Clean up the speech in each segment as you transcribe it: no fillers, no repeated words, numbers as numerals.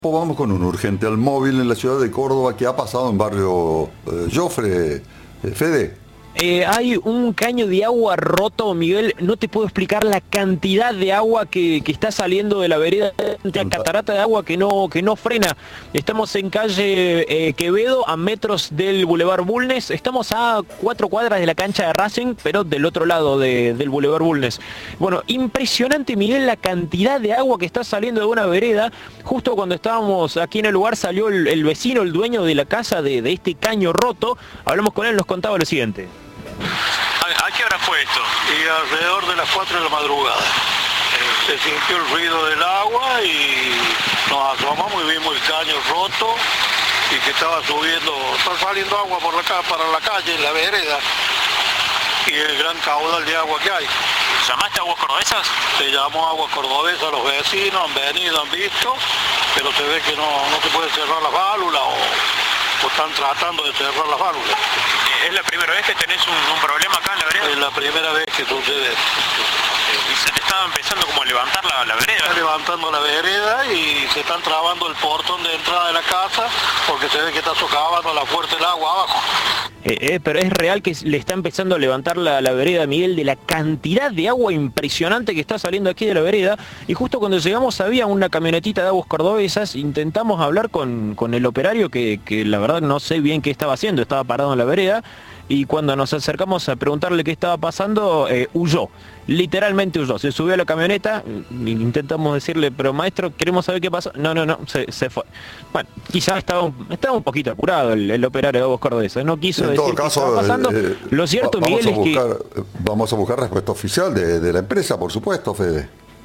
Vamos con un urgente al móvil en la ciudad de Córdoba. ¿Qué ha pasado en barrio Jofre, Fede? Hay un caño de agua roto, Miguel. No te puedo explicar la cantidad de agua que está saliendo de la vereda, una catarata de agua que no frena. Estamos en calle Quevedo, a metros del Boulevard Bulnes. Estamos a 4 cuadras de la cancha de Racing, pero del otro lado del Boulevard Bulnes. Bueno, impresionante, Miguel, la cantidad de agua que está saliendo de una vereda. Justo cuando estábamos aquí en el lugar salió el vecino, el dueño de la casa de este caño roto. Hablamos con él, nos contaba lo siguiente. ¿A qué hora fue esto? Y alrededor de las 4 de la madrugada. Se sintió el ruido del agua y nos asomamos y vimos el caño roto y que estaba saliendo agua para la calle, en la vereda, y el gran caudal de agua que hay. ¿Llamaste a Aguas Cordobesas? Se llamó Aguas Cordobesas, los vecinos han venido, han visto, pero se ve que no se puede cerrar las válvulas o están tratando de cerrar las válvulas. ¿Es la primera vez que tenés un problema acá en la vereda? Es la primera vez que sucede esto. Y se te estaba empezando como a levantar la vereda. Está levantando la vereda y se están trabando el portón de entrada de la casa porque se ve que está socavando la fuerte el agua abajo. Pero es real que le está empezando a levantar la vereda, Miguel, de la cantidad de agua impresionante que está saliendo aquí de la vereda. Y justo cuando llegamos había una camionetita de Aguas Cordobesas. Intentamos hablar con el operario que la verdad no sé bien qué estaba haciendo, estaba parado en la vereda. Y cuando nos acercamos a preguntarle qué estaba pasando, huyó, literalmente huyó. Se subió a la camioneta, intentamos decirle, pero maestro, queremos saber qué pasó. No, se fue. Bueno, quizás estaba un poquito apurado el operario de Aguas Cordobesas, no quiso En decir todo qué caso, estaba pasando. Lo cierto, Miguel, es que... Vamos a buscar respuesta oficial de la empresa, por supuesto, Fede.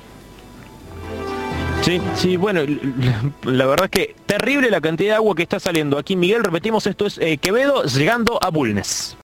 Sí, bueno, la verdad es que terrible la cantidad de agua que está saliendo. Aquí, Miguel, repetimos, esto es Quevedo llegando a Bulnes.